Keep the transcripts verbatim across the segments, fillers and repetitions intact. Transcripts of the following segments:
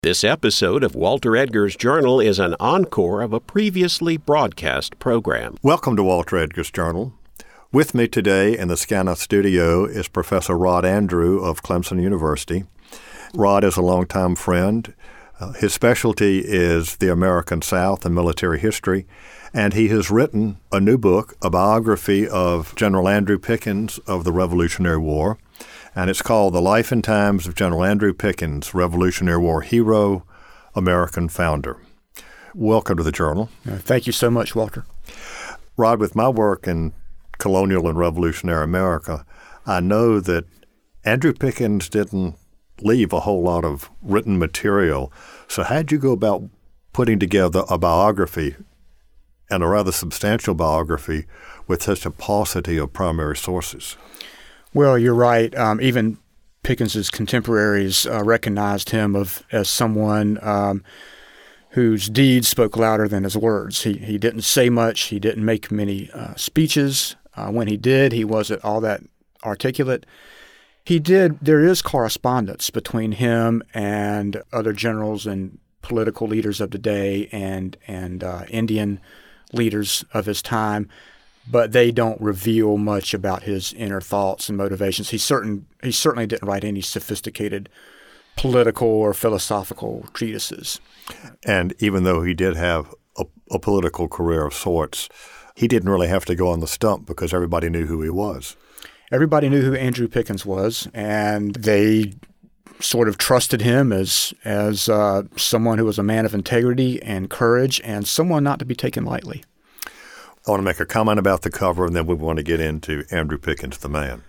This episode of Walter Edgar's Journal is an encore of a previously broadcast program. Welcome to Walter Edgar's Journal. With me today in the Scana studio is Professor Rod Andrew of Clemson University. Rod is a longtime friend. Uh, his specialty is the American South and military history, and he has written a new book, a biography of General Andrew Pickens of the Revolutionary War, and it's called The Life and Times of General Andrew Pickens, Revolutionary War Hero, American Founder. Welcome to the Journal. Uh, thank you so much, Walter. Rod, with my work in colonial and revolutionary America, I know that Andrew Pickens didn't leave a whole lot of written material. So how'd you go about putting together a biography, and a rather substantial biography, with such a paucity of primary sources? Well, you're right. Um, even Pickens's contemporaries uh, recognized him of as someone um, whose deeds spoke louder than his words. He he didn't say much. He didn't make many uh, speeches. Uh, when he did, he wasn't all that articulate. He did. There is correspondence between him and other generals and political leaders of the day, and and uh, Indian leaders of his time. But they don't reveal much about his inner thoughts and motivations. He certain he certainly didn't write any sophisticated political or philosophical treatises. And even though he did have a, a political career of sorts, he didn't really have to go on the stump because everybody knew who he was. Everybody knew who Andrew Pickens was, and they sort of trusted him as as uh, someone who was a man of integrity and courage, and someone not to be taken lightly. I want to make a comment about the cover, and then we want to get into Andrew Pickens, the man.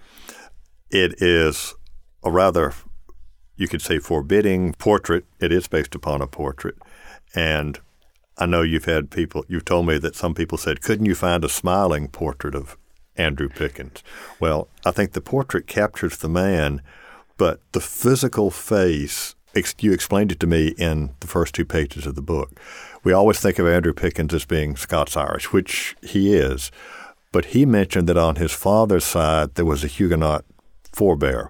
It is a rather, you could say, forbidding portrait. It is based upon a portrait. And I know you've had people, you've told me that some people said, couldn't you find a smiling portrait of Andrew Pickens? Well, I think the portrait captures the man, but the physical face, you explained it to me in the first two pages of the book. We always think of Andrew Pickens as being Scots-Irish, which he is, but he mentioned that on his father's side there was a Huguenot forebear.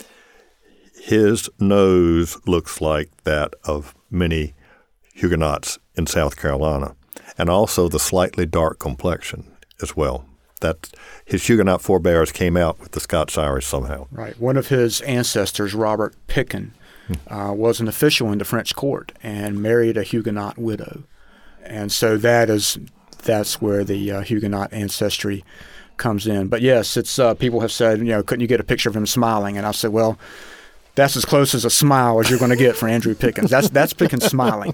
His nose looks like that of many Huguenots in South Carolina, and also the slightly dark complexion as well. That his Huguenot forebears came out with the Scots-Irish somehow. Right. One of his ancestors, Robert Picken, Uh, was an official in the French court and married a Huguenot widow. And so that is that's where the uh, Huguenot ancestry comes in. But yes, it's uh, people have said, you know, couldn't you get a picture of him smiling? And I said, well, that's as close as a smile as you're going to get for Andrew Pickens. That's that's Pickens smiling.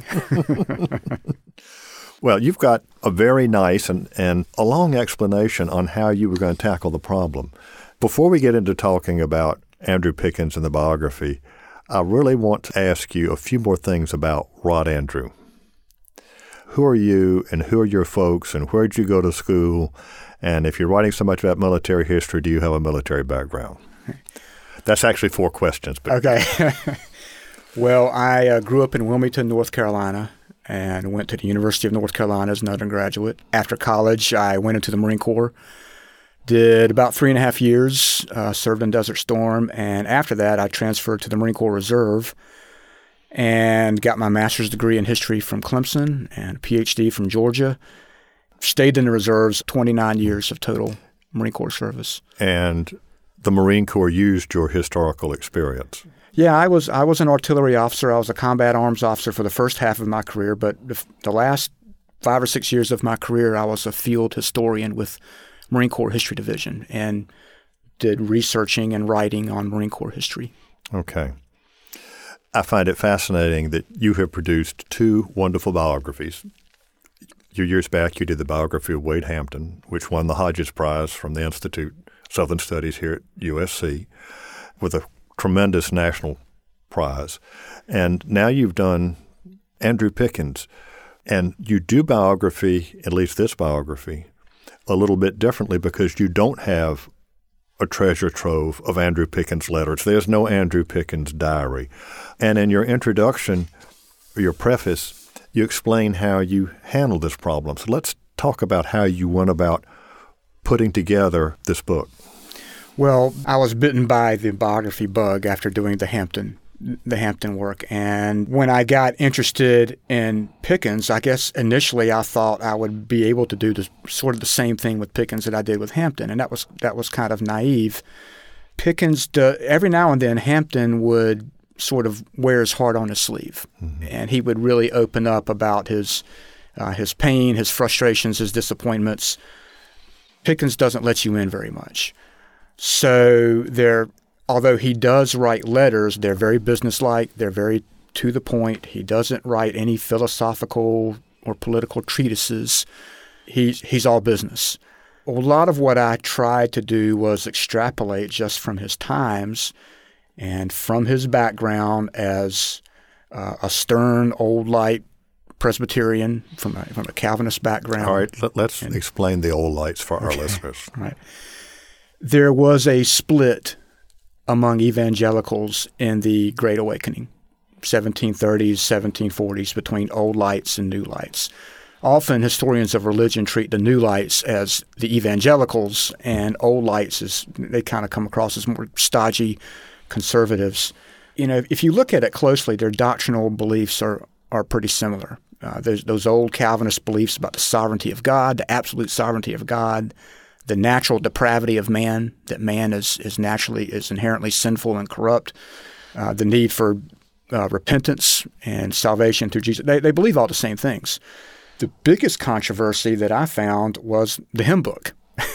Well, you've got a very nice and, and a long explanation on how you were going to tackle the problem. Before we get into talking about Andrew Pickens and the biography, I really want to ask you a few more things about Rod Andrew. Who are you, and who are your folks, and where did you go to school? And if you're writing so much about military history, do you have a military background? That's actually four questions. But. Okay. Well, I uh, grew up in Wilmington, North Carolina, and went to the University of North Carolina as an undergraduate. After college, I went into the Marine Corps. Did about three and a half years, uh, served in Desert Storm, and after that I transferred to the Marine Corps Reserve and got my master's degree in history from Clemson and a P H D from Georgia. Stayed in the reserves, twenty-nine years of total Marine Corps service. And the Marine Corps used your historical experience. Yeah, I was I was an artillery officer. I was a combat arms officer for the first half of my career, but the, the last five or six years of my career I was a field historian with Marine Corps History Division and did researching and writing on Marine Corps history. Okay. I find it fascinating that you have produced two wonderful biographies. A few years back, you did the biography of Wade Hampton, which won the Hodges Prize from the Institute Southern Studies here at U S C with a tremendous national prize. And now you've done Andrew Pickens. And you do biography, at least this biography, a little bit differently because you don't have a treasure trove of Andrew Pickens letters. There's no Andrew Pickens diary. And in your introduction, or your preface, you explain how you handled this problem. So let's talk about how you went about putting together this book. Well, I was bitten by the biography bug after doing the Hampton the Hampton work. And when I got interested in Pickens, I guess initially I thought I would be able to do the, sort of the same thing with Pickens that I did with Hampton, and that was that was kind of naive. Pickens, do, every now and then, Hampton would sort of wear his heart on his sleeve, mm-hmm. and he would really open up about his uh, his pain, his frustrations, his disappointments. Pickens doesn't let you in very much. So they're, although he does write letters, they're very businesslike, they're very to the point. He doesn't write any philosophical or political treatises. He's, he's all business. A lot of what I tried to do was extrapolate just from his times and from his background as uh, a stern, old light Presbyterian from a, from a Calvinist background. All right, let, let's and, explain the old lights for our okay, listeners. Right. There was a split among evangelicals in the Great Awakening, seventeen thirties, seventeen forties, between old lights and new lights. Often historians of religion treat the new lights as the evangelicals, and old lights as they kind of come across as more stodgy conservatives. You know, if you look at it closely, their doctrinal beliefs are are pretty similar. Uh, there's those old Calvinist beliefs about the sovereignty of God, the absolute sovereignty of God, the natural depravity of man, that man is is naturally is inherently sinful and corrupt, uh, the need for uh, repentance and salvation through Jesus. They they believe all the same things. The biggest controversy that I found was the hymn book.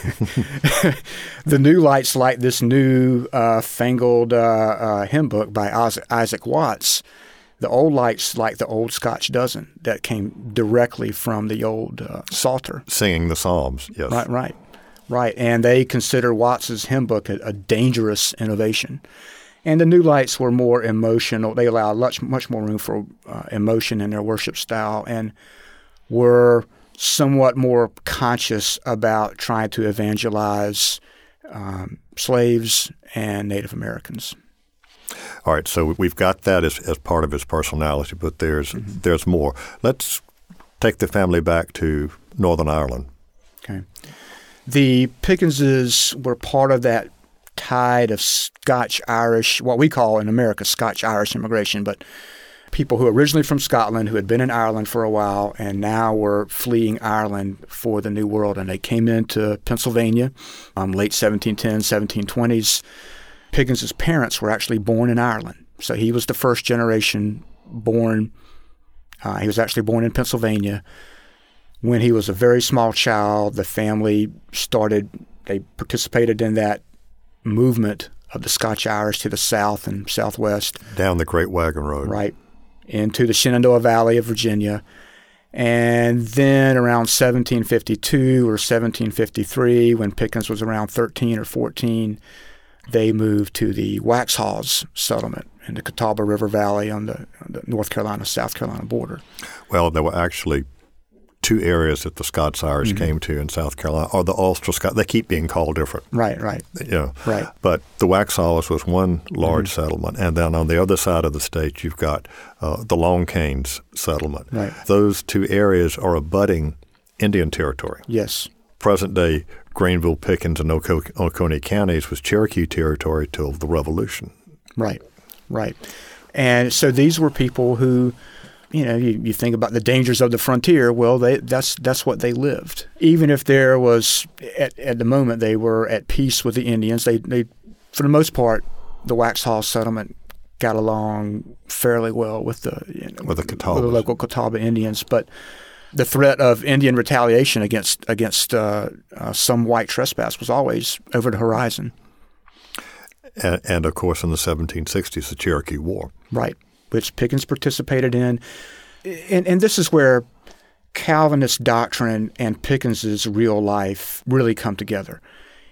The new lights like this new uh, fangled uh, uh, hymn book by Isaac Watts. The old lights like the old Scotch dozen that came directly from the old uh, Psalter. Singing the Psalms, yes. Right, right, right. And they consider Watts's hymn book a, a dangerous innovation. And the new lights were more emotional. They allowed much, much more room for uh, emotion in their worship style and were somewhat more conscious about trying to evangelize um, slaves and Native Americans. All right, so we've got that as, as part of his personality, but there's mm-hmm. there's more. Let's take the family back to Northern Ireland. Okay. The Pickenses were part of that tide of Scotch-Irish, what we call in America Scotch-Irish immigration, but people who were originally from Scotland, who had been in Ireland for a while, and now were fleeing Ireland for the New World. And they came into Pennsylvania, um, late seventeen tens, seventeen twenties. Pickens's parents were actually born in Ireland. So he was the first generation born. Uh, he was actually born in Pennsylvania. When he was a very small child, the family started, they participated in that movement of the Scotch-Irish to the south and southwest. Down the Great Wagon Road. Right, into the Shenandoah Valley of Virginia. And then around seventeen fifty-two or seventeen fifty-three, when Pickens was around thirteen or fourteen, they moved to the Waxhaws settlement in the Catawba River Valley on the, on the North Carolina-South Carolina border. Well, there were actually two areas that the Scots-Irish mm-hmm. came to in South Carolina, or the Ulster Scots. They keep being called different. Right, right. Yeah. Right. But the Waxhaws was one large mm-hmm. settlement, and then on the other side of the state, you've got uh, the Long Canes settlement. Right. Those two areas are abutting Indian territory. Yes. Present-day Greenville, Pickens, and Oco- Oconee counties was Cherokee territory till the Revolution. Right, right. And so these were people who, you know, you, you think about the dangers of the frontier. Well, they, that's that's what they lived. Even if there was, at, at the moment, they were at peace with the Indians. They, they, for the most part, the Waxhaw settlement got along fairly well with the you know, with the Catawba, with the local Catawba Indians, but the threat of Indian retaliation against against uh, uh, some white trespass was always over the horizon. And, and, of course, in the seventeen sixties, the Cherokee War. Right, which Pickens participated in. And, and this is where Calvinist doctrine and Pickens's real life really come together.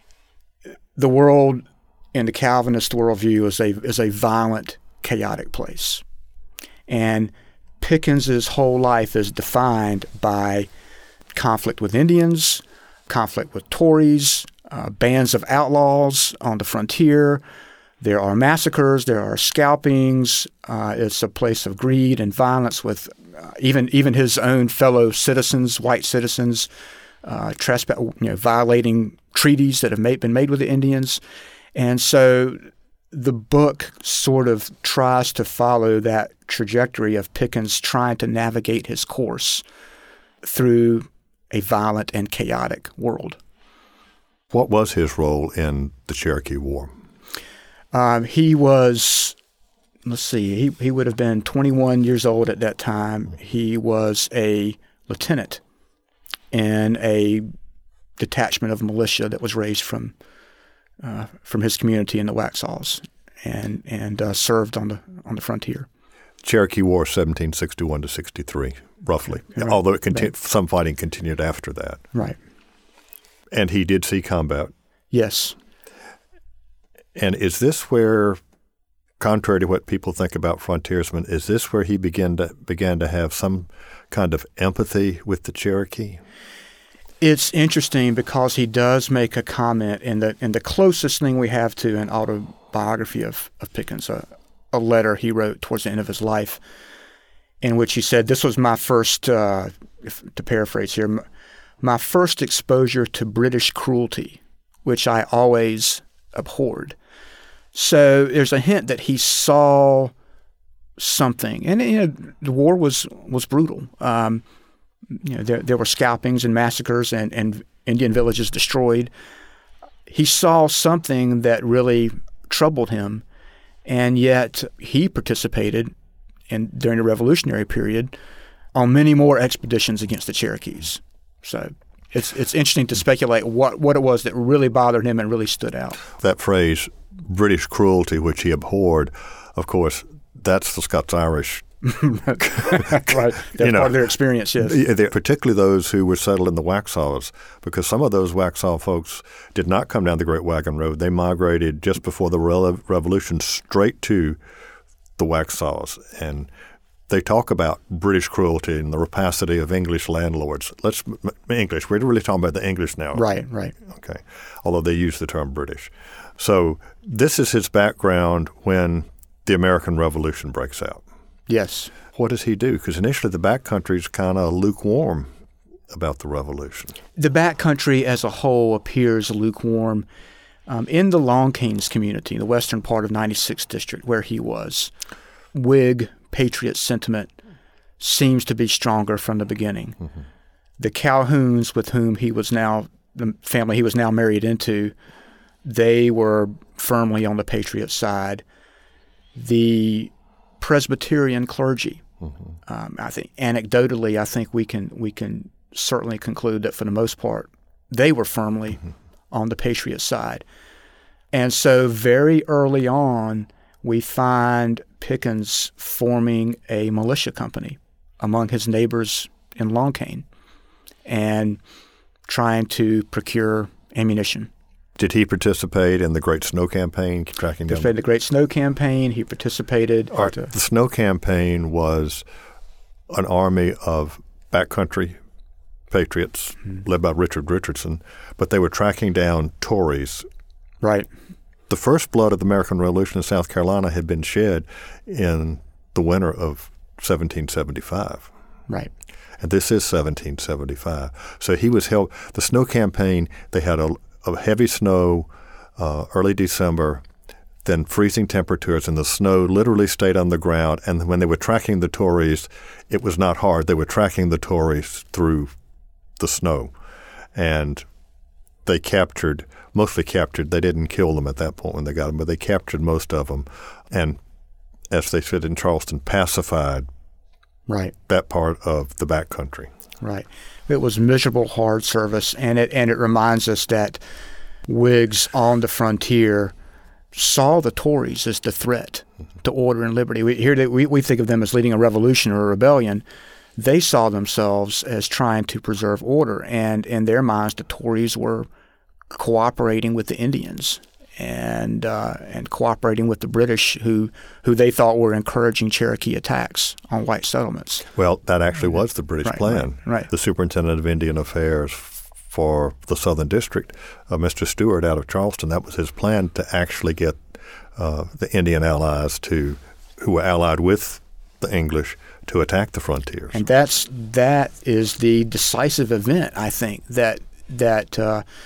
The world in the Calvinist worldview is a, is a violent, chaotic place. And Pickens's whole life is defined by conflict with Indians, conflict with Tories, uh, bands of outlaws on the frontier. There are massacres, there are scalpings. Uh, it's a place of greed and violence with uh, even even his own fellow citizens, white citizens, uh, trespass, you know, violating treaties that have made, been made with the Indians. And so the book sort of tries to follow that trajectory of Pickens trying to navigate his course through a violent and chaotic world. What was his role in the Cherokee War? Um, he was, let's see, he, he would have been twenty-one years old at that time. He was a lieutenant in a detachment of militia that was raised from uh, from his community in the Waxhaws, and and uh, served on the on the frontier. Cherokee War, seventeen sixty-one to sixty-three, roughly. Right. Although it conti- right. some fighting continued after that. Right. And he did see combat. Yes. And is this where, contrary to what people think about frontiersmen, is this where he began to began to have some kind of empathy with the Cherokee? It's interesting because he does make a comment in the in the closest thing we have to an autobiography of, of Pickens, a, a letter he wrote towards the end of his life, in which he said, "This was my first, uh, if, to paraphrase here, my first exposure to British cruelty, which I always abhorred." So there's a hint that he saw something, and you know, the war was was brutal. Um, you know, there there were scalpings and massacres and, and Indian villages destroyed. He saw something that really troubled him, and yet he participated in during the Revolutionary period on many more expeditions against the Cherokees. So it's it's interesting to speculate what, what it was that really bothered him and really stood out. That phrase, British cruelty, which he abhorred, of course, that's the Scots-Irish. Right. That's you know, part of their experience, yes. Particularly those who were settled in the Waxhaws, because some of those Waxhaw folks did not come down the Great Wagon Road. They migrated just before the Re- Revolution straight to the Waxhaws. And they talk about British cruelty and the rapacity of English landlords. Let's English. We're really talking about the English now. Right, right. Okay. Although they use the term British. So this is his background when the American Revolution breaks out. Yes. What does he do? Because initially the backcountry is kind of lukewarm about the Revolution. The backcountry as a whole appears lukewarm. Um, in the Long Canes community, the western part of ninety-sixth District, where he was, Whig Patriot sentiment seems to be stronger from the beginning. Mm-hmm. The Calhouns, with whom he was now, the family he was now married into, they were firmly on the Patriot side. The Presbyterian clergy, mm-hmm. um, I think, anecdotally, I think we can we can certainly conclude that for the most part, they were firmly mm-hmm. on the Patriot side. And so very early on, we find Pickens forming a militia company among his neighbors in Long Cane and trying to procure ammunition. Did he participate in the Great Snow Campaign, tracking down? He participated in the Great Snow Campaign. He participated. Right. At, uh, the Snow Campaign was an army of backcountry patriots mm-hmm. led by Richard Richardson, but they were tracking down Tories. Right. The first blood of the American Revolution in South Carolina had been shed in the winter of seventeen seventy-five. Right. And this is seventeen seventy-five. So he was held. The Snow Campaign, they had a, a heavy snow uh, early December, then freezing temperatures, and the snow literally stayed on the ground. And when they were tracking the Tories, it was not hard. They were tracking the Tories through the snow. And they captured, mostly captured, they didn't kill them at that point when they got them, but they captured most of them. And as they said in Charleston, pacified right. that part of the backcountry. Right. It was miserable, hard service, and it and it reminds us that Whigs on the frontier saw the Tories as the threat mm-hmm. to order and liberty. We, here they, we, we think of them as leading a revolution or a rebellion. They saw themselves as trying to preserve order, and in their minds, the Tories were cooperating with the Indians and uh, and cooperating with the British, who who they thought were encouraging Cherokee attacks on white settlements. Well, that actually was the British right, plan. Right, right. The Superintendent of Indian Affairs for the Southern District, uh, Mister Stewart out of Charleston, that was his plan, to actually get uh, the Indian allies to who were allied with the English to attack the frontiers. And that's that is the decisive event, I think, that that uh,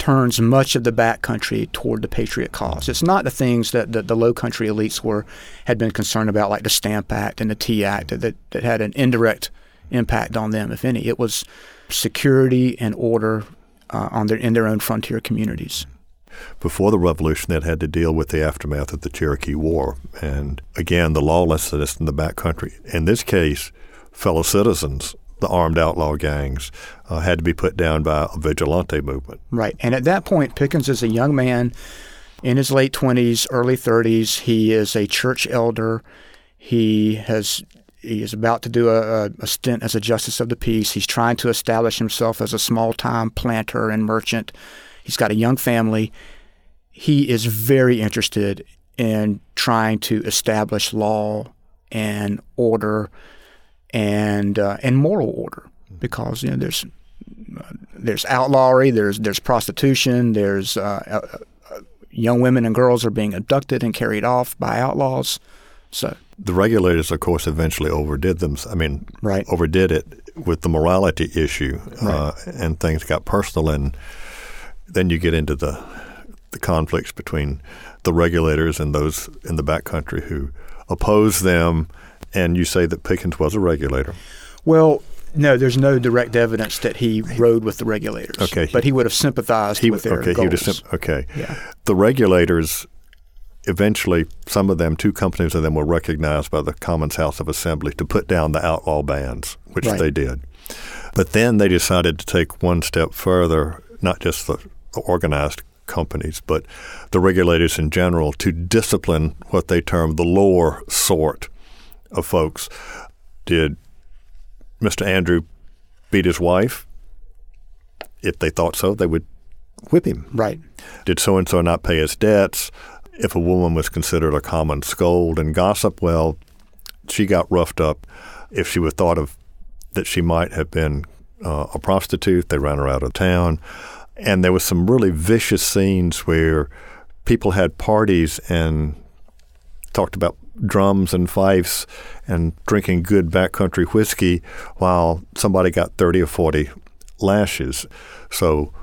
turns much of the backcountry toward the Patriot cause. It's not the things that the, the low country elites were had been concerned about, like the Stamp Act and the Tea Act, that, that had an indirect impact on them, if any. It was security and order uh, on their in their own frontier communities. Before the Revolution, they'd had to deal with the aftermath of the Cherokee War. And again, the lawlessness in the backcountry. In this case, fellow citizens, the armed outlaw gangs, uh, had to be put down by a vigilante movement. Right. And at that point, Pickens is a young man in his late twenties, early thirties. He is a church elder. He has he is about to do a, a stint as a justice of the peace. He's trying to establish himself as a small-time planter and merchant. He's got a young family. He is very interested in trying to establish law and order and uh, and moral order, because you know there's uh, there's outlawry, there's there's prostitution, there's uh, uh, uh, young women and girls are being abducted and carried off by outlaws. So the regulators, of course, eventually overdid them. I mean, right. overdid it with the morality issue, right. uh, and things got personal, and then you get into the the conflicts between the regulators and those in the backcountry who oppose them. And you say that Pickens was a regulator. Well, no, there's no direct evidence that he rode with the regulators. Okay, but he would have sympathized he, with their okay, goals. He would have sim- okay, yeah. The regulators, eventually, some of them, two companies of them, were recognized by the Commons House of Assembly to put down the outlaw bands, which right. they did. But then they decided to take one step further, not just the, the organized companies, but the regulators in general, to discipline what they termed the lower sort of folks. Did Mister Andrew beat his wife? If they thought so, they would whip him. Right. Did so-and-so not pay his debts? If a woman was considered a common scold and gossip, well, she got roughed up. If she was thought of that she might have been uh, a prostitute, they ran her out of town. And there was some really vicious scenes where people had parties and talked about drums and fifes and drinking good backcountry whiskey while somebody got thirty or forty lashes. So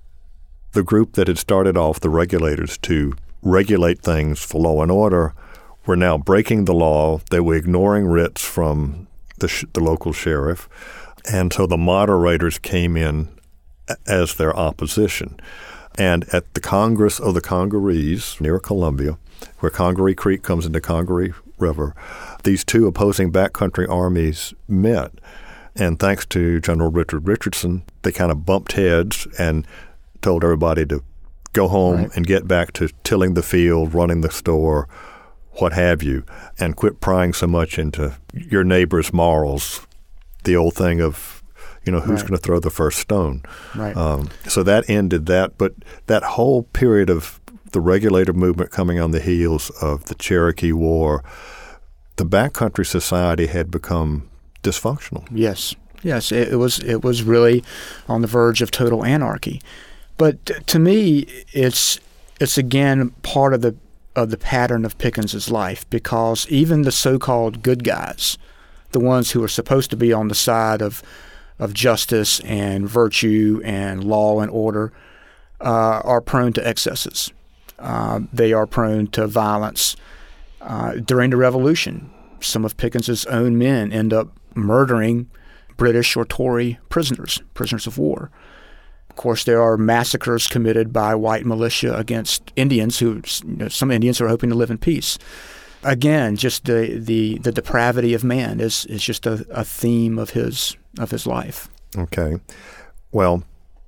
the group that had started off, the regulators, to regulate things for law and order, were now breaking the law. They were ignoring writs from the, sh- the local sheriff. And so the moderators came in as their opposition. And at the Congress of the Congarees near Columbia, where Congaree Creek comes into Congaree River, these two opposing backcountry armies met. And thanks to General Richard Richardson, they kind of bumped heads and told everybody to go home right. and get back to tilling the field, running the store, what have you, and quit prying so much into your neighbor's morals, the old thing of, you know, who's right. going to throw the first stone. Right. Um, so that ended that. But that whole period of the regulator movement coming on the heels of the Cherokee War, the backcountry society had become dysfunctional. Yes. Yes, it, it was it was really on the verge of total anarchy. But t- to me, it's it's again part of the of the pattern of Pickens's life, because even the so-called good guys, the ones who are supposed to be on the side of of justice and virtue and law and order, uh, are prone to excesses. Uh, they are prone to violence. Uh, during the Revolution, some of Pickens's own men end up murdering British or Tory prisoners, prisoners of war. Of course, there are massacres committed by white militia against Indians, who you know, some Indians are hoping to live in peace. Again, just the the, the depravity of man is is just a, a theme of his of his life. Okay, well,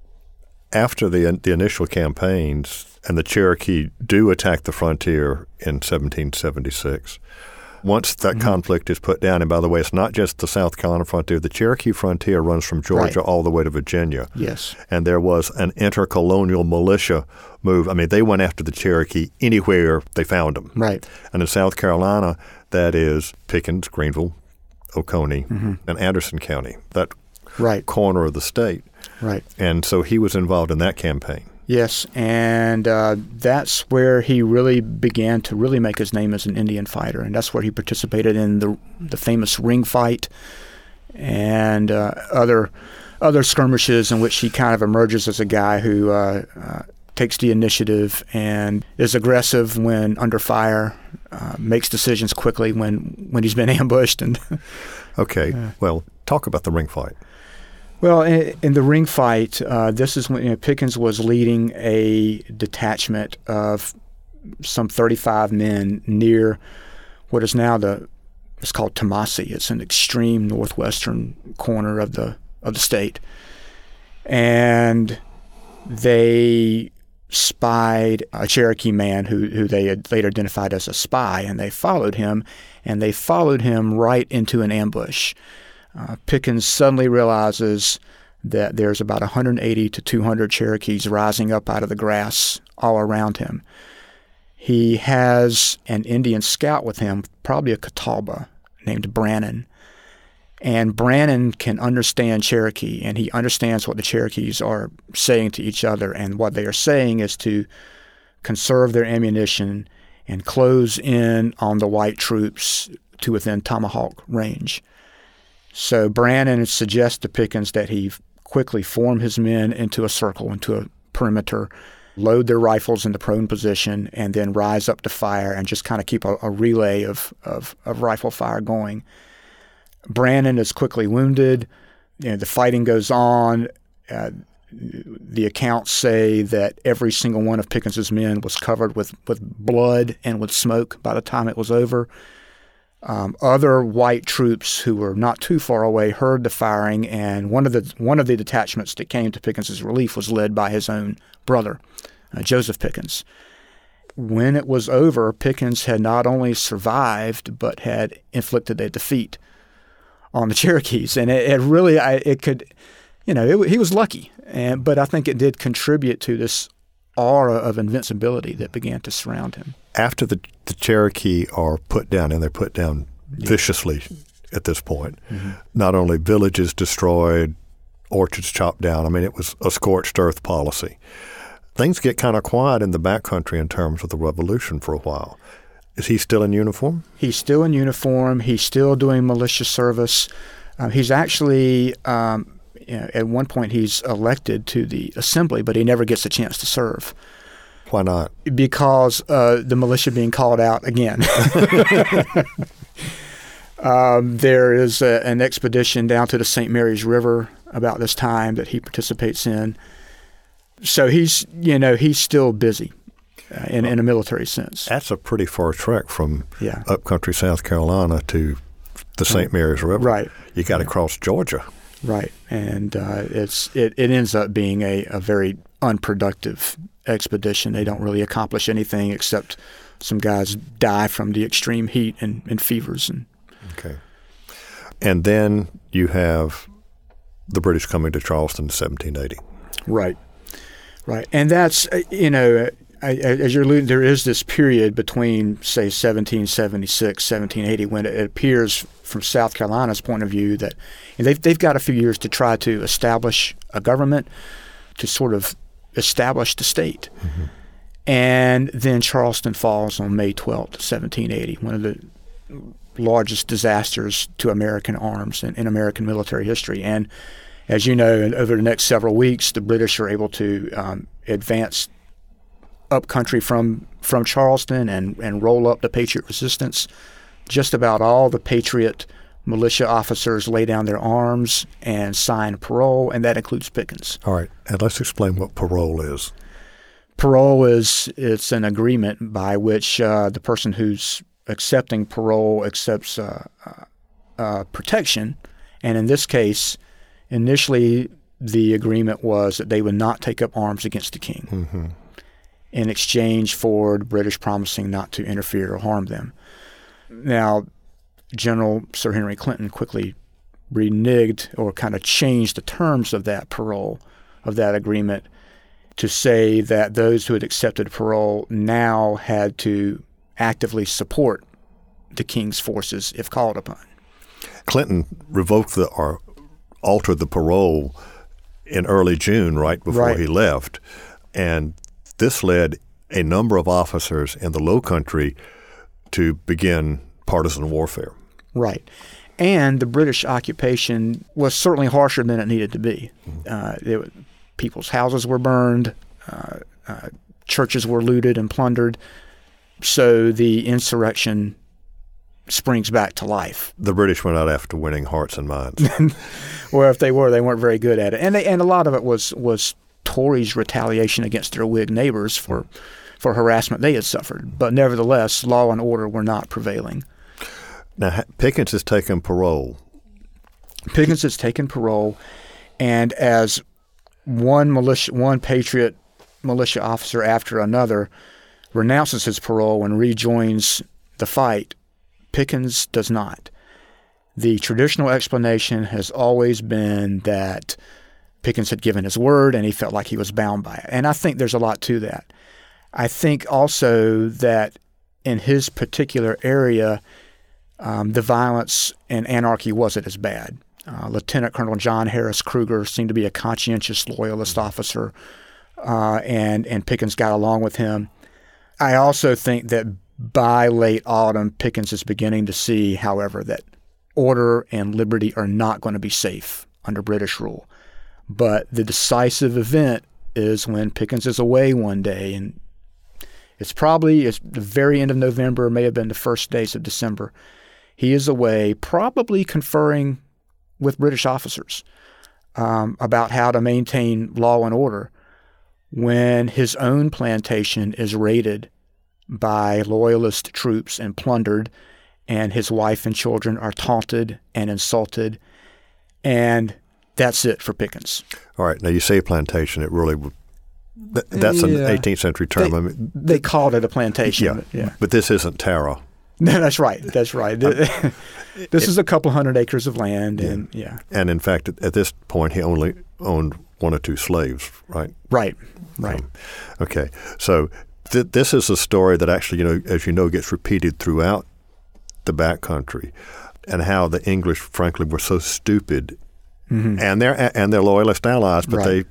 after the the initial campaigns and the Cherokee do attack the frontier in seventeen seventy-six. Once that mm-hmm. conflict is put down, and by the way, it's not just the South Carolina frontier. The Cherokee frontier runs from Georgia right. all the way to Virginia. Yes. And there was an intercolonial militia move. I mean, they went after the Cherokee anywhere they found them. Right. And in South Carolina, that is Pickens, Greenville, Oconee, mm-hmm. and Anderson County, that right. corner of the state. Right. And so he was involved in that campaign. Yes, and uh, that's where he really began to really make his name as an Indian fighter, and that's where he participated in the the famous ring fight and uh, other other skirmishes in which he kind of emerges as a guy who uh, uh, takes the initiative and is aggressive when under fire, uh, makes decisions quickly when, when he's been ambushed. And okay, uh, well, talk about the ring fight. Well, in, in the ring fight, uh, this is when you know, Pickens was leading a detachment of some thirty-five men near what is now the it's called Tomasi. It's an extreme northwestern corner of the of the state, and they spied a Cherokee man who who they had later identified as a spy, and they followed him, and they followed him right into an ambush. Uh, Pickens suddenly realizes that there's about one hundred eighty to two hundred Cherokees rising up out of the grass all around him. He has an Indian scout with him, probably a Catawba, named Brannan. And Brannan can understand Cherokee, and he understands what the Cherokees are saying to each other. And what they are saying is to conserve their ammunition and close in on the white troops to within tomahawk range. So Brannan suggests to Pickens that he quickly form his men into a circle, into a perimeter, load their rifles in the prone position, and then rise up to fire and just kind of keep a, a relay of, of, of rifle fire going. Brannan is quickly wounded. You know, the fighting goes on. Uh, the accounts say that every single one of Pickens's men was covered with, with blood and with smoke by the time it was over. Um, other white troops who were not too far away heard the firing, and one of the one of the detachments that came to Pickens's relief was led by his own brother, uh, Joseph Pickens. When it was over, Pickens had not only survived but had inflicted a defeat on the Cherokees, and it, it really I, it could, you know, it, he was lucky, and but I think it did contribute to this aura of invincibility that began to surround him. After the, the Cherokee are put down, and they're put down yeah. viciously at this point, mm-hmm. not only villages destroyed, orchards chopped down, I mean, it was a scorched earth policy. Things get kind of quiet in the backcountry in terms of the revolution for a while. Is he still in uniform? He's still in uniform. He's still doing militia service. Uh, he's actually, um, you know, at one point, he's elected to the assembly, but he never gets a chance to serve. Why not? Because uh, the militia being called out again. um, there is a, an expedition down to the Saint Mary's River about this time that he participates in. So he's, you know, he's still busy uh, in, in a military sense. That's a pretty far trek from yeah. upcountry South Carolina to the Saint Mary's River. Right. You got to yeah. cross Georgia. Right. And uh, it's it, it ends up being a, a very unproductive expedition. They don't really accomplish anything except some guys die from the extreme heat and, and fevers. And okay. And then you have the British coming to Charleston in seventeen eighty. Right. Right. And that's, you know, as you're alluding, there is this period between, say, seventeen seventy-six, seventeen eighty, when it appears from South Carolina's point of view that they've, they've got a few years to try to establish a government, to sort of establish the state. Mm-hmm. And then Charleston falls on May twelfth, seventeen eighty, one of the largest disasters to American arms in, in American military history. And as you know, over the next several weeks, the British are able to um, advance up country from, from Charleston and, and roll up the Patriot resistance. Just about all the Patriot militia officers lay down their arms and sign parole, and that includes Pickens. All right, and let's explain what parole is. Parole is it's an agreement by which uh, the person who's accepting parole accepts uh, uh, protection, and in this case, initially the agreement was that they would not take up arms against the king mm-hmm. in exchange for the British promising not to interfere or harm them. Now, General Sir Henry Clinton quickly reneged or kind of changed the terms of that parole, of that agreement, to say that those who had accepted parole now had to actively support the king's forces if called upon. Clinton revoked the or altered the parole in early June, right before right. he left, and this led a number of officers in the Low Country to begin partisan warfare. Right. And the British occupation was certainly harsher than it needed to be. Mm-hmm. Uh, it, people's houses were burned. Uh, Uh, churches were looted and plundered. So the insurrection springs back to life. The British were not after winning hearts and minds. Well, if they were, they weren't very good at it. And they, and a lot of it was was Tories' retaliation against their Whig neighbors for for harassment they had suffered. But nevertheless, law and order were not prevailing. Now, Pickens has taken parole. Pickens has taken parole, and as one militia, one Patriot militia officer after another renounces his parole and rejoins the fight, Pickens does not. The traditional explanation has always been that Pickens had given his word and he felt like he was bound by it. And I think there's a lot to that. I think also that in his particular area, um, the violence and anarchy wasn't as bad. Uh, Lieutenant Colonel John Harris Kruger seemed to be a conscientious loyalist officer, uh, and, and Pickens got along with him. I also think that by late autumn, Pickens is beginning to see, however, that order and liberty are not going to be safe under British rule. But the decisive event is when Pickens is away one day, and it's probably it's the very end of November, may have been the first days of December. He is away, probably conferring with British officers um, about how to maintain law and order, when his own plantation is raided by loyalist troops and plundered, and his wife and children are taunted and insulted, and that's it for Pickens. All right. Now, you say plantation. It really would th- that's yeah. an eighteenth century term. They, I mean, they called it a plantation. Yeah, but, yeah. but this isn't Tara. No, that's right. That's right. this it, is a couple hundred acres of land, yeah. and yeah. And in fact, at, at this point, he only owned one or two slaves, right? Right. Right. Um, okay. So th- this is a story that actually, you know, as you know, gets repeated throughout the backcountry, and how the English, frankly, were so stupid, mm-hmm. and their and their loyalist allies, but right.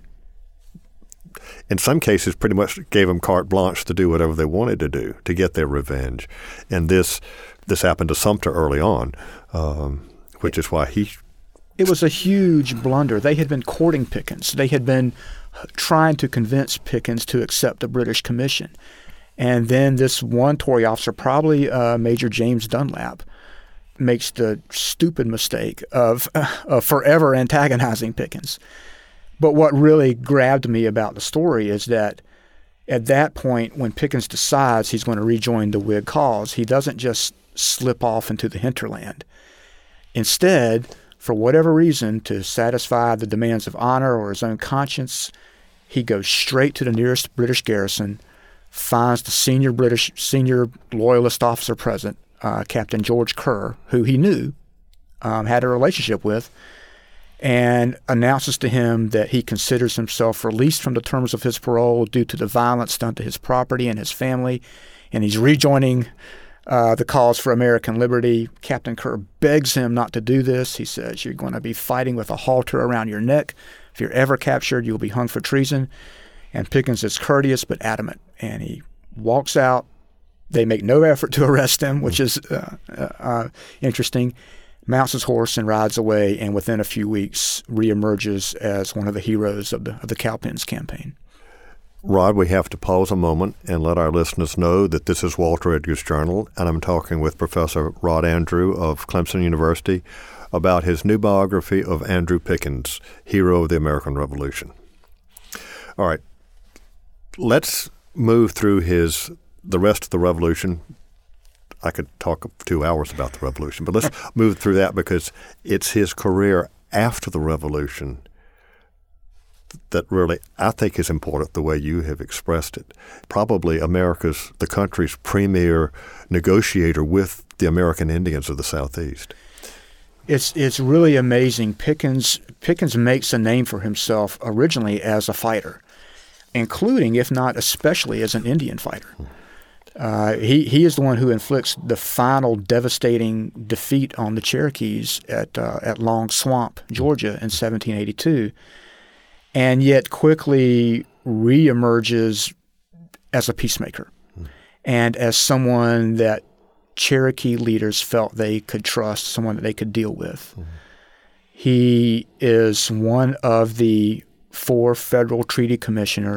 they, in some cases, pretty much gave them carte blanche to do whatever they wanted to do to get their revenge. And this this happened to Sumter early on, um, which is why he. It was a huge blunder. They had been courting Pickens. They had been trying to convince Pickens to accept a British commission. And then this one Tory officer, probably uh, Major James Dunlap, makes the stupid mistake of, uh, of forever antagonizing Pickens. But what really grabbed me about the story is that at that point, when Pickens decides he's going to rejoin the Whig cause, he doesn't just slip off into the hinterland. Instead, for whatever reason, to satisfy the demands of honor or his own conscience, he goes straight to the nearest British garrison, finds the senior British, senior loyalist officer present, uh, Captain George Kerr, who he knew, um, had a relationship with, and announces to him that he considers himself released from the terms of his parole due to the violence done to his property and his family, and he's rejoining uh, the cause for American liberty. Captain Kerr begs him not to do this. He says, "You're going to be fighting with a halter around your neck. If you're ever captured, you'll be hung for treason." And Pickens is courteous but adamant, and he walks out. They make no effort to arrest him, which is uh, uh, interesting. Mounts his horse and rides away, and within a few weeks reemerges as one of the heroes of the of the Cowpens campaign. Rod, we have to pause a moment and let our listeners know that this is Walter Edgar's Journal, and I'm talking with Professor Rod Andrew of Clemson University about his new biography of Andrew Pickens, hero of the American Revolution. All right. Let's move through his the rest of the Revolution. I could talk two hours about the Revolution, but let's move through that because it's his career after the Revolution that really I think is important the way you have expressed it. Probably America's, the country's premier negotiator with the American Indians of the Southeast. It's it's really amazing. Pickens Pickens makes a name for himself originally as a fighter, including, if not especially, as an Indian fighter. Uh, he, he is the one who inflicts the final devastating defeat on the Cherokees at uh, at Long Swamp, Georgia in seventeen eighty-two, and yet quickly reemerges as a peacemaker mm. and as someone that Cherokee leaders felt they could trust, someone that they could deal with. Mm. He is one of the four federal treaty commissioners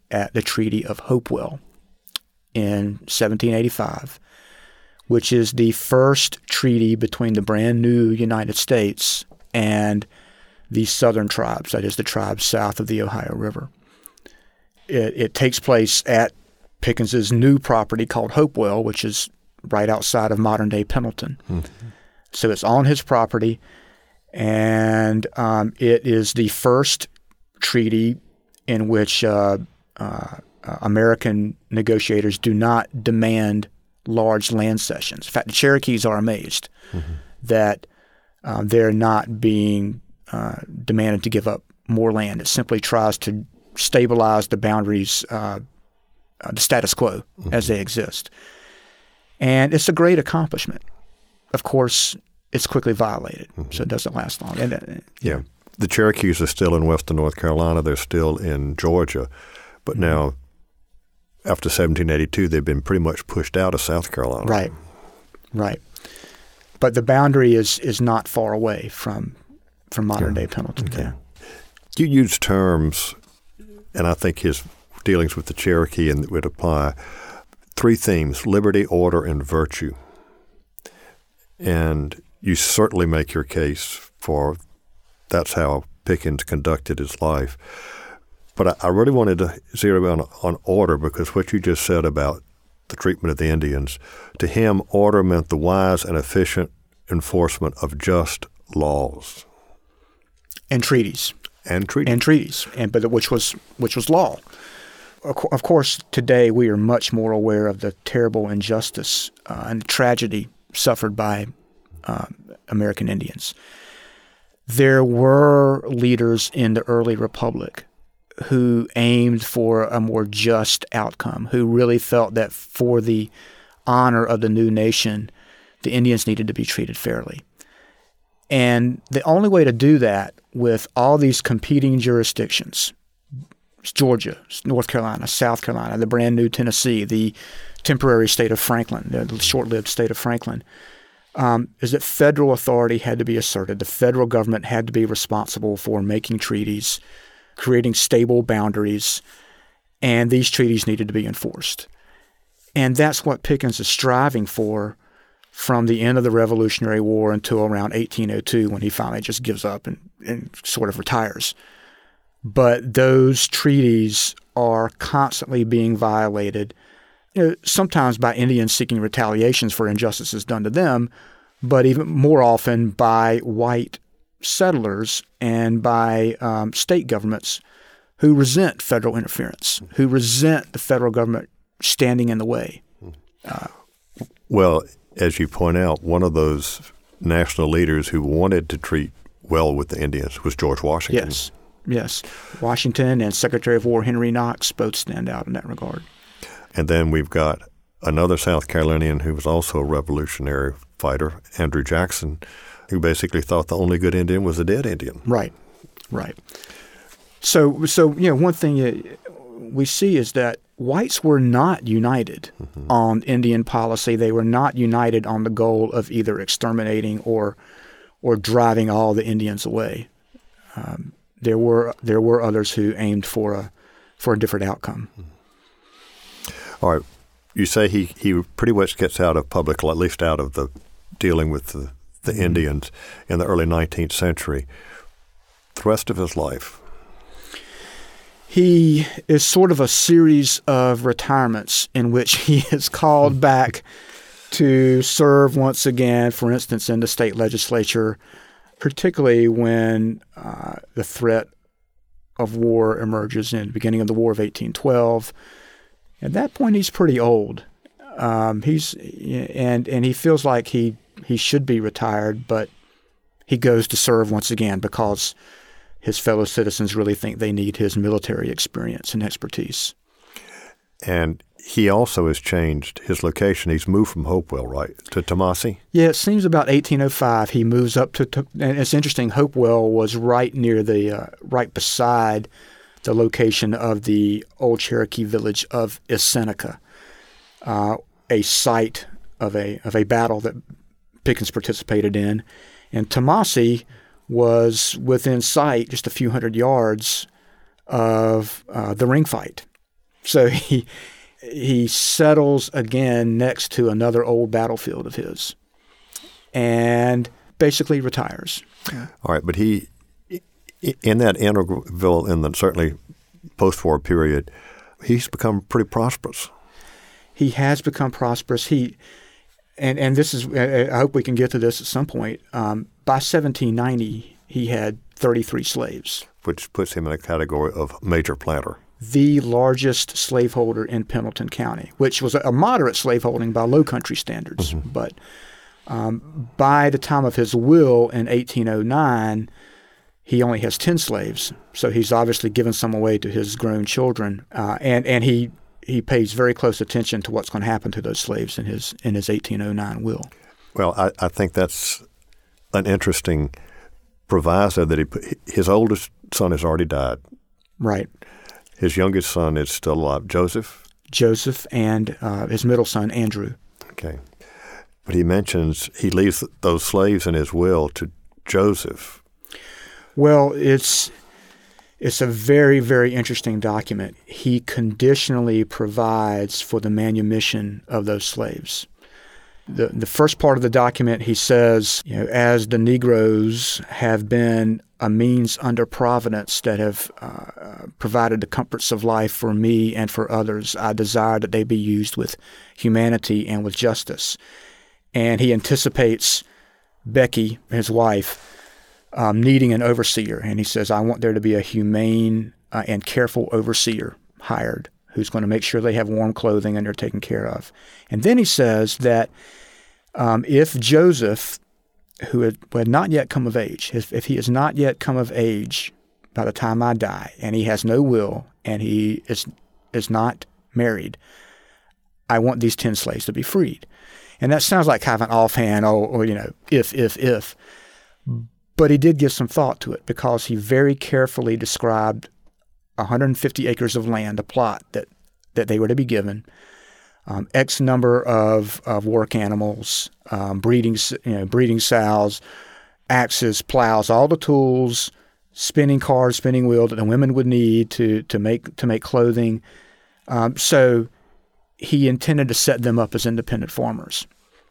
at the Treaty of Hopewell in seventeen eighty-five, which is the first treaty between the brand new United States and the southern tribes, that is the tribes south of the Ohio River. It, it takes place at Pickens's new property called Hopewell, which is right outside of modern-day Pendleton. Mm-hmm. So it's on his property, and um, it is the first treaty in which uh, uh, American negotiators do not demand large land cessions. In fact, the Cherokees are amazed mm-hmm. that um, they're not being uh, demanded to give up more land. It simply tries to stabilize the boundaries, uh, uh, the status quo mm-hmm. as they exist. And it's a great accomplishment. Of course, it's quickly violated, mm-hmm. so it doesn't last long. And, uh, yeah. The Cherokees are still in western North Carolina. They're still in Georgia. But mm-hmm. now, after seventeen eighty-two, they've been pretty much pushed out of South Carolina. Right, right. But the boundary is is not far away from from modern-day yeah. Pendleton. Okay. Yeah. You use terms, and I think his dealings with the Cherokee and would apply, three themes: liberty, order, and virtue. And you certainly make your case for that's how Pickens conducted his life. But I, I really wanted to zero in on, on order, because what you just said about the treatment of the Indians, to him, order meant the wise and efficient enforcement of just laws. And treaties. And treaties. And treaties, and but which was which was law. Of course, today we are much more aware of the terrible injustice uh, and tragedy suffered by uh, American Indians. There were leaders in the early republic who aimed for a more just outcome, who really felt that for the honor of the new nation, the Indians needed to be treated fairly. And the only way to do that with all these competing jurisdictions, Georgia, North Carolina, South Carolina, the brand new Tennessee, the temporary state of Franklin, the short-lived state of Franklin, um, is that federal authority had to be asserted. The federal government had to be responsible for making treaties, creating stable boundaries, and these treaties needed to be enforced. And that's what Pickens is striving for from the end of the Revolutionary War until around eighteen oh two, when he finally just gives up and, and sort of retires. But those treaties are constantly being violated, you know, sometimes by Indians seeking retaliations for injustices done to them, but even more often by white settlers and by um, state governments who resent federal interference, who resent the federal government standing in the way. Uh, well, as you point out, one of those national leaders who wanted to treat well with the Indians was George Washington. Yes. Yes. Washington and Secretary of War Henry Knox both stand out in that regard. And then we've got another South Carolinian who was also a revolutionary fighter, Andrew Jackson, who basically thought the only good Indian was a dead Indian. Right. Right. So, so you know, one thing we see is that whites were not united mm-hmm. on Indian policy. They were not united on the goal of either exterminating or or driving all the Indians away. Um, There were there were others who aimed for a for a different outcome. All right, you say he, he pretty much gets out of public, at least out of the dealing with the, the mm-hmm. Indians in the early nineteenth century. The rest of his life, he is sort of a series of retirements in which he is called back to serve once again, for instance, in the state legislature, particularly when uh, the threat of war emerges in the beginning of the War of eighteen twelve. At that point, he's pretty old. Um, he's and and he feels like he he should be retired, but he goes to serve once again because his fellow citizens really think they need his military experience and expertise. And he also has changed his location. He's moved from Hopewell, right, to Tomassi? Yeah, it seems about eighteen oh five he moves up to, to and it's interesting, Hopewell was right near the, uh, right beside the location of the old Cherokee village of Iseneca, uh, a site of a of a battle that Pickens participated in. And Tomassi was within sight, just a few hundred yards, of uh, the ring fight So he he settles again next to another old battlefield of his and basically retires. All right, but he, in that interval, in the certainly post-war period, he's become pretty prosperous. He has become prosperous. He, and, and this is, I hope we can get to this at some point. Um, by seventeen ninety, he had thirty-three slaves. Which puts him in a category of major planter. The largest slaveholder in Pendleton County, which was a moderate slaveholding by low country standards. Mm-hmm. But um, by the time of his will in eighteen oh nine, he only has ten slaves. So he's obviously given some away to his grown children. Uh, and, and he he pays very close attention to what's going to happen to those slaves in his in his eighteen oh nine will. Well, I, I think that's an interesting proviso that he put. His oldest son has already died. Right. His youngest son is still alive, Joseph? Joseph and uh, his middle son, Andrew. Okay. But he mentions he leaves those slaves in his will to Joseph. Well, it's it's a very, very interesting document. He conditionally provides for the manumission of those slaves. The the first part of the document, he says, you know, as the Negroes have been a means under providence that have uh, provided the comforts of life for me and for others, I desire that they be used with humanity and with justice. And he anticipates Becky, his wife, um, needing an overseer. And he says, I want there to be a humane uh, and careful overseer hired who's going to make sure they have warm clothing and they're taken care of. And then he says that um, if Joseph, who had, who had not yet come of age, if, if he has not yet come of age by the time I die, and he has no will, and he is is not married, I want these ten slaves to be freed. And that sounds like kind of an offhand, oh, or, you know, if, if, if. But he did give some thought to it because he very carefully described one hundred fifty acres of land, a plot that, that they were to be given, um, X number of, of work animals, um, breeding, you know, breeding sows, axes, plows, all the tools, spinning cars, spinning wheel that the women would need to to make to make clothing. Um, so he intended to set them up as independent farmers.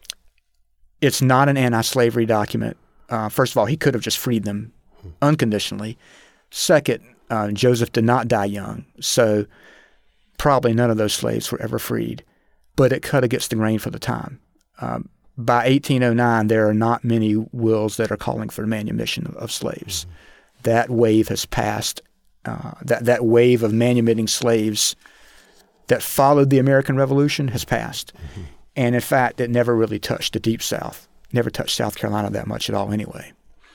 It's not an anti-slavery document. Uh, first of all, he could have just freed them unconditionally. Second, uh, Joseph did not die young, so probably none of those slaves were ever freed. But it cut against the grain for the time. Um, by eighteen oh nine, there are not many wills that are calling for the manumission of, of slaves. Mm-hmm. That wave has passed. Uh, that, that wave of manumitting slaves that followed the American Revolution has passed. Mm-hmm. And in fact, it never really touched the Deep South. Never touched South Carolina that much at all anyway.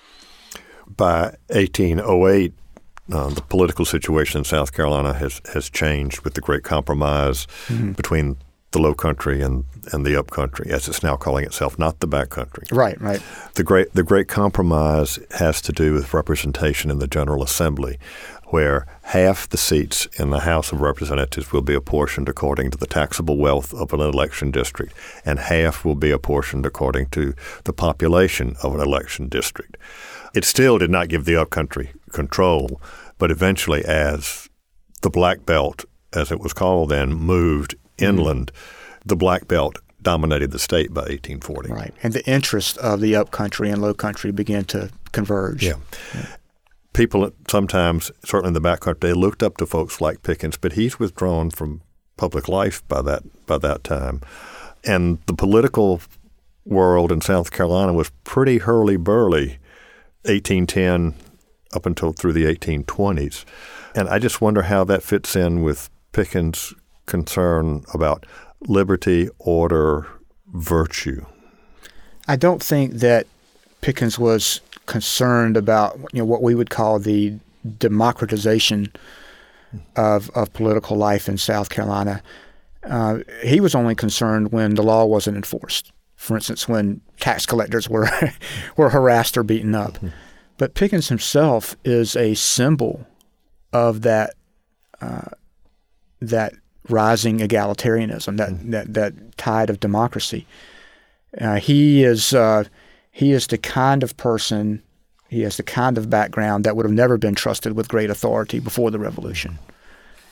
By eighteen oh eight, uh, the political situation in South Carolina has, has changed with the Great Compromise mm-hmm. between the Low Country and, and the Up Country, as it's now calling itself, not the Back Country. Right, right. The Great the Great Compromise has to do with representation in the General Assembly, where half the seats in the House of Representatives will be apportioned according to the taxable wealth of an election district, and half will be apportioned according to the population of an election district. It still did not give the Upcountry control, but eventually as the Black Belt, as it was called then, moved inland, mm-hmm. the Black Belt dominated the state by eighteen forty. Right, and the interests of the Upcountry and Low Country began to converge. Yeah. yeah. People sometimes, certainly in the Back Country, they looked up to folks like Pickens, but he's withdrawn from public life by that by that time. And the political world in South Carolina was pretty hurly-burly, eighteen ten up until through the eighteen twenties. And I just wonder how that fits in with Pickens' concern about liberty, order, virtue. I don't think that Pickens was concerned about, you know, what we would call the democratization of of political life in South Carolina. Uh, he was only concerned when the law wasn't enforced. For instance, when tax collectors were were harassed or beaten up. Mm-hmm. But Pickens himself is a symbol of that uh, that rising egalitarianism, that mm-hmm. that, that tide of democracy. Uh, he is. Uh, He is the kind of person, he has the kind of background that would have never been trusted with great authority before the Revolution.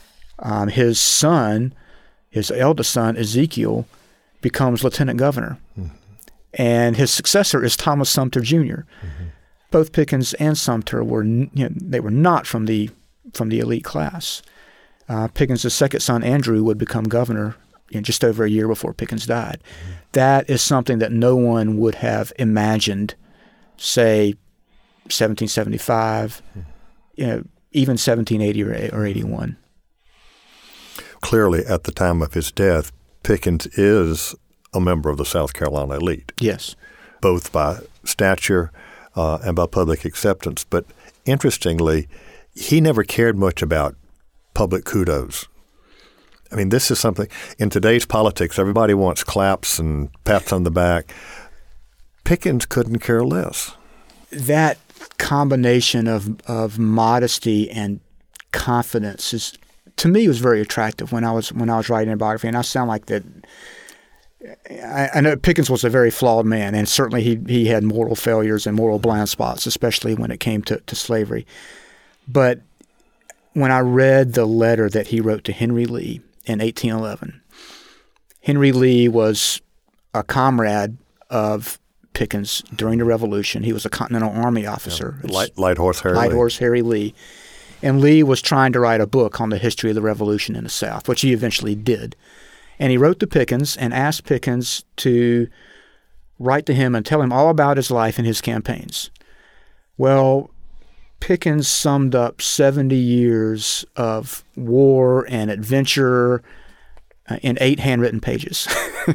Um, his son, his eldest son, Ezekiel, becomes lieutenant governor. Mm-hmm. And his successor is Thomas Sumter Junior Mm-hmm. Both Pickens and Sumter were, you know, they were not from the from the elite class. Uh, Pickens' second son, Andrew, would become governor, you know, just over a year before Pickens died. Mm-hmm. That is something that no one would have imagined, say, seventeen seventy-five, mm-hmm. you know, even seventeen eighty or, or eighty-one. Clearly, at the time of his death, Pickens is a member of the South Carolina elite. Yes. Both by stature uh, and by public acceptance. But interestingly, he never cared much about public kudos. I mean, this is something – in today's politics, everybody wants claps and pats on the back. Pickens couldn't care less. That combination of, of modesty and confidence is, to me, was very attractive when I was when I was writing a biography. And I sound like that – I, I know Pickens was a very flawed man, and certainly he he had moral failures and moral blind spots, especially when it came to, to slavery. But when I read the letter that he wrote to Henry Lee in eighteen eleven, Henry Lee was a comrade of Pickens during the Revolution. He was a Continental Army officer. Yeah. Light, Light Horse Harry Light Lee. Horse Harry Lee. And Lee was trying to write a book on the history of the Revolution in the South, which he eventually did. And he wrote to Pickens and asked Pickens to write to him and tell him all about his life and his campaigns. Well, Pickens summed up seventy years of war and adventure uh, in eight handwritten pages.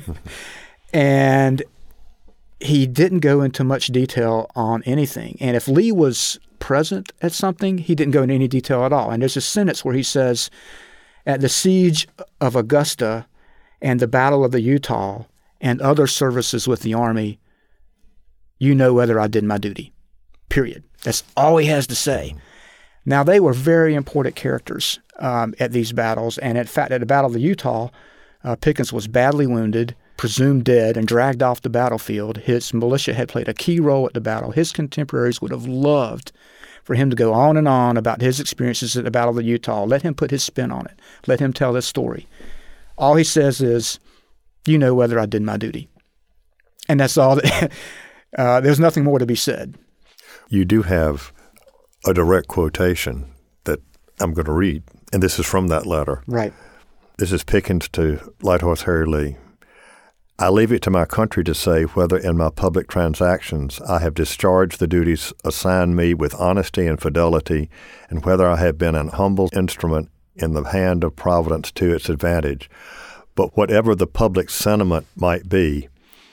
And he didn't go into much detail on anything. And if Lee was present at something, he didn't go into any detail at all. And there's a sentence where he says, at the siege of Augusta and the Battle of the Utah and other services with the Army, you know whether I did my duty, period. That's all he has to say. Now, they were very important characters um, at these battles. And in fact, at the Battle of the Utah, uh, Pickens was badly wounded, presumed dead, and dragged off the battlefield. His militia had played a key role at the battle. His contemporaries would have loved for him to go on and on about his experiences at the Battle of the Utah. Let him put his spin on it. Let him tell this story. All he says is, you know whether I did my duty. And that's all. That, uh, there's nothing more to be said. You do have a direct quotation that I'm going to read, and this is from that letter. Right. This is Pickens to Light Horse Harry Lee. I leave it to my country to say whether in my public transactions I have discharged the duties assigned me with honesty and fidelity, and whether I have been an humble instrument in the hand of Providence to its advantage. But whatever the public sentiment might be,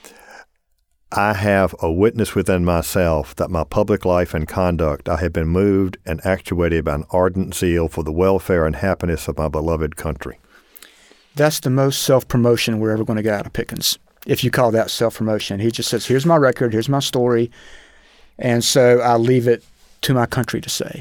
I have a witness within myself that my public life and conduct I have been moved and actuated by an ardent zeal for the welfare and happiness of my beloved country. That's the most self-promotion we're ever going to get out of Pickens, if you call that self-promotion. He just says, here's my record, here's my story, and so I leave it to my country to say.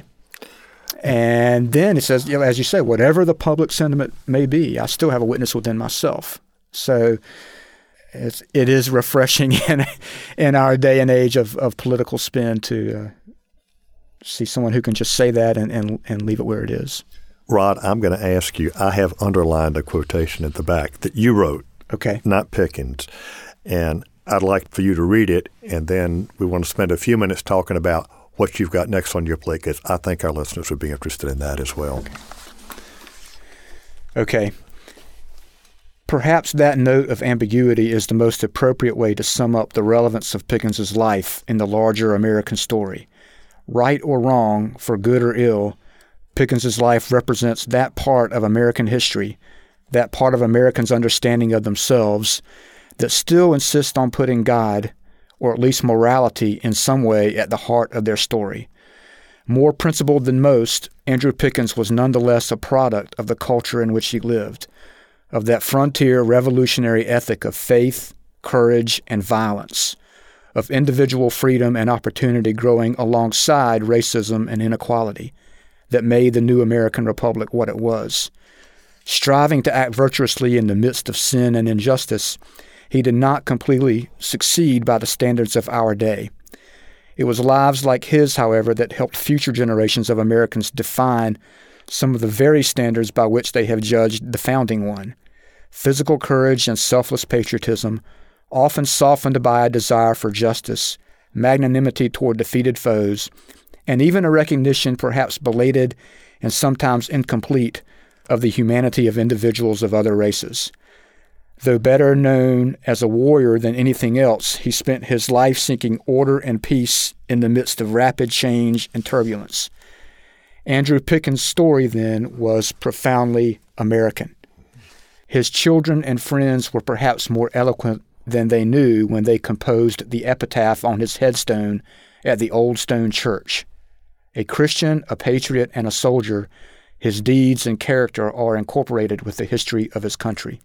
And then it says, you know, as you say, whatever the public sentiment may be, I still have a witness within myself. So it's, it is refreshing in in our day and age of, of political spin to uh, see someone who can just say that and, and, and leave it where it is. Rod, I'm going to ask you, I have underlined a quotation at the back that you wrote, okay, not Pickens. And I'd like for you to read it, and then we want to spend a few minutes talking about what you've got next on your plate, because I think our listeners would be interested in that as well. Okay. Perhaps that note of ambiguity is the most appropriate way to sum up the relevance of Pickens's life in the larger American story. Right or wrong, for good or ill, Pickens's life represents that part of American history, that part of Americans' understanding of themselves, that still insists on putting God, or at least morality, in some way at the heart of their story. More principled than most, Andrew Pickens was nonetheless a product of the culture in which he lived, of that frontier revolutionary ethic of faith, courage, and violence, of individual freedom and opportunity growing alongside racism and inequality, that made the new American Republic what it was. Striving to act virtuously in the midst of sin and injustice, he did not completely succeed by the standards of our day. It was lives like his, however, that helped future generations of Americans define some of the very standards by which they have judged the founding one. Physical courage and selfless patriotism, often softened by a desire for justice, magnanimity toward defeated foes, and even a recognition, perhaps belated and sometimes incomplete, of the humanity of individuals of other races. Though better known as a warrior than anything else, he spent his life seeking order and peace in the midst of rapid change and turbulence. Andrew Pickens' story, then, was profoundly American. His children and friends were perhaps more eloquent than they knew when they composed the epitaph on his headstone at the Old Stone Church. A Christian, a patriot, and a soldier, his deeds and character are incorporated with the history of his country.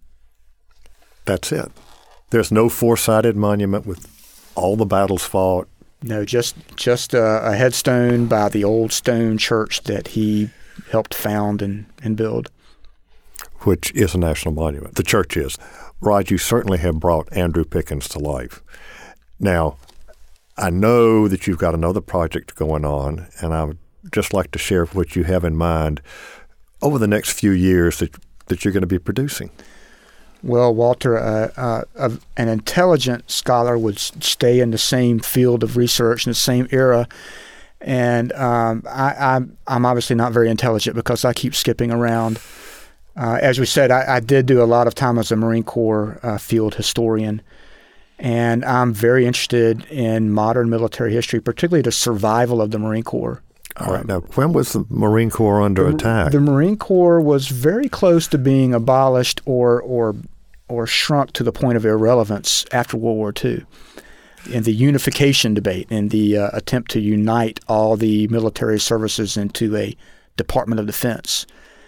That's it. There's no four-sided monument with all the battles fought. No, just just a, a headstone by the Old Stone Church that he helped found and, and build. Which is a national monument. The church is. Rod, you certainly have brought Andrew Pickens to life. Now, I know that you've got another project going on, and I would just like to share what you have in mind over the next few years that, that you're going to be producing. Well, Walter, uh, uh, uh, an intelligent scholar would stay in the same field of research in the same era, and um, I, I'm, I'm obviously not very intelligent because I keep skipping around. Uh, as we said, I, I did do a lot of time as a Marine Corps uh, field historian, and I'm very interested in modern military history, particularly the survival of the Marine Corps. All right. Now, when was the Marine Corps under the, attack? The Marine Corps was very close to being abolished or or or shrunk to the point of irrelevance after World War Two. In the unification debate, in the uh, attempt to unite all the military services into a Department of Defense,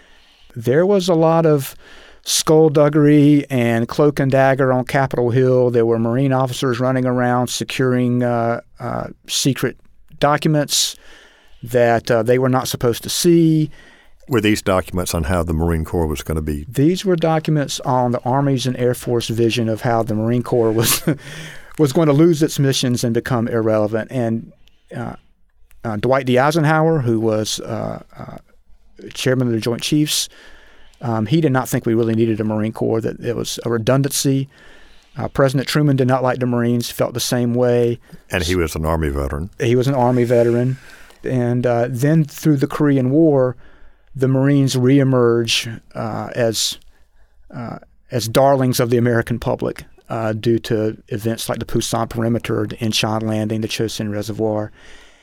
there was a lot of skullduggery and cloak and dagger on Capitol Hill. There were Marine officers running around securing uh, uh, secret documents that uh, they were not supposed to see. Were these documents on how the Marine Corps was going to be? These were documents on the Army's and Air Force vision of how the Marine Corps was was going to lose its missions and become irrelevant. And uh, uh, Dwight D. Eisenhower, who was uh, uh, chairman of the Joint Chiefs, um, he did not think we really needed a Marine Corps, that it was a redundancy. Uh, President Truman did not like the Marines, felt the same way. And he was an Army veteran. He was an Army veteran. And uh, then through the Korean War, the Marines reemerge uh, as uh, as darlings of the American public uh, due to events like the Pusan Perimeter, the Incheon Landing, the Chosin Reservoir.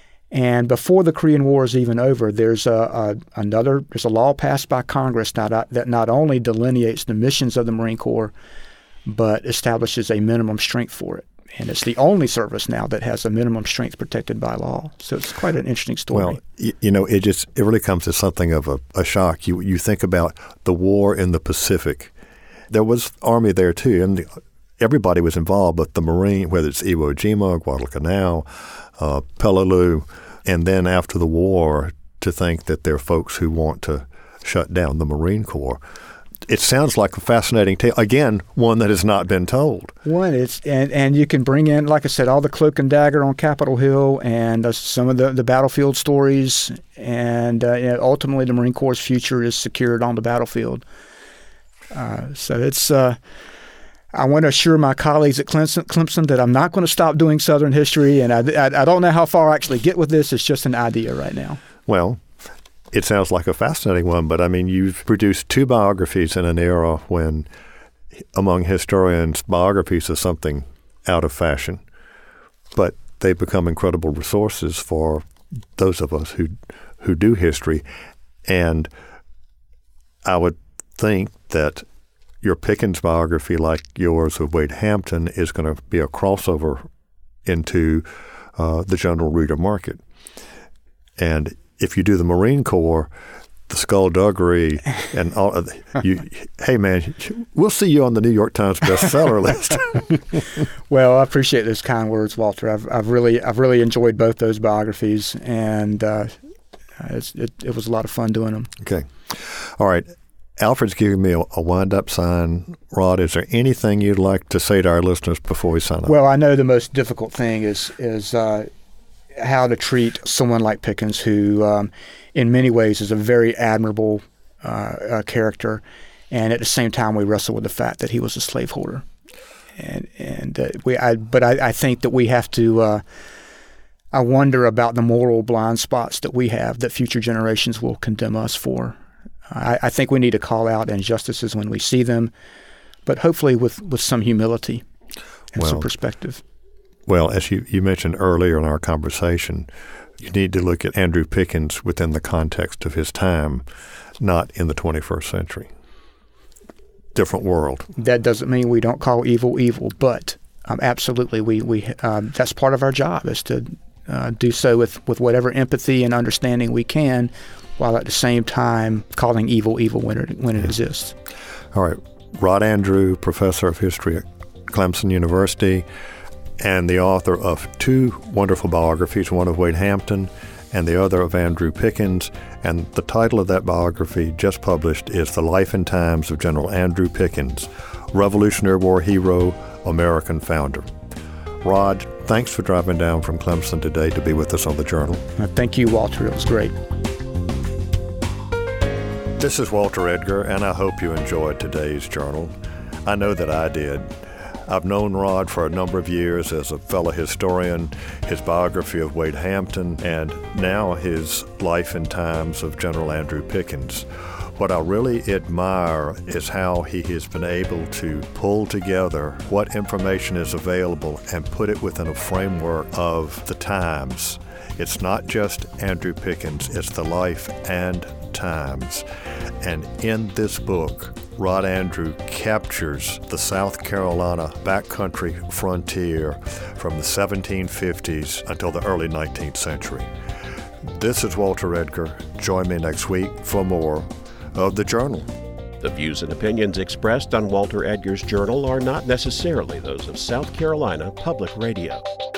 And before the Korean War is even over, there's a, a another there's a law passed by Congress not, that not only delineates the missions of the Marine Corps, but establishes a minimum strength for it. And it's the only service now that has a minimum strength protected by law. So it's quite an interesting story. Well, you, you know, it just it really comes as something of a, a shock. You you think about the war in the Pacific. There was Army there too, and the, everybody was involved, but the Marine, whether it's Iwo Jima, Guadalcanal, uh, Peleliu, and then after the war, to think that there are folks who want to shut down the Marine Corps. It sounds like a fascinating tale. Again, one that has not been told. One, it's and, and you can bring in, like I said, all the cloak and dagger on Capitol Hill and uh, some of the, the battlefield stories. And uh, you know, ultimately, the Marine Corps' future is secured on the battlefield. Uh, so it's. Uh, I want to assure my colleagues at Clemson, Clemson that I'm not going to stop doing Southern history, and I, I, I don't know how far I actually get with this. It's just an idea right now. Well, it sounds like a fascinating one, but I mean, you've produced two biographies in an era when, among historians, biographies are something out of fashion, but they've become incredible resources for those of us who who do history. And I would think that your Pickens biography, like yours of Wade Hampton, is going to be a crossover into uh, the general reader market. And if you do the Marine Corps, the skullduggery, and all of the, you, hey man, we'll see you on the New York Times bestseller list. Well, I appreciate those kind words, Walter. I've, I've really, I've really enjoyed both those biographies, and uh, it's, it, it was a lot of fun doing them. Okay, all right. Alfred's giving me a, a wind-up sign. Rod, is there anything you'd like to say to our listeners before we sign off? Well, I know the most difficult thing is is. Uh, how to treat someone like Pickens, who um, in many ways is a very admirable uh, uh, character, and at the same time we wrestle with the fact that he was a slaveholder. And and uh, we, I, but I, I think that we have to. Uh, I wonder about the moral blind spots that we have that future generations will condemn us for. I, I think we need to call out injustices when we see them, but hopefully with, with some humility and well, some perspective. Well, as you, you mentioned earlier in our conversation, you need to look at Andrew Pickens within the context of his time, not in the twenty-first century. Different world. That doesn't mean we don't call evil evil, but um, absolutely, we we um, that's part of our job, is to uh, do so with, with whatever empathy and understanding we can, while at the same time calling evil evil when it, when it yeah. exists. All right. Rod Andrew, professor of history at Clemson University, and the author of two wonderful biographies, one of Wade Hampton and the other of Andrew Pickens. And the title of that biography, just published, is The Life and Times of General Andrew Pickens, Revolutionary War Hero, American Founder. Rod, thanks for driving down from Clemson today to be with us on The Journal. Uh, thank you, Walter. It was great. This is Walter Edgar, and I hope you enjoyed today's Journal. I know that I did. I've known Rod for a number of years as a fellow historian, his biography of Wade Hampton, and now his Life and Times of General Andrew Pickens. What I really admire is how he has been able to pull together what information is available and put it within a framework of the times. It's not just Andrew Pickens, it's the life and times. And in this book, Rod Andrew captures the South Carolina backcountry frontier from the seventeen fifties until the early nineteenth century. This is Walter Edgar. Join me next week for more of The Journal. The views and opinions expressed on Walter Edgar's Journal are not necessarily those of South Carolina Public Radio.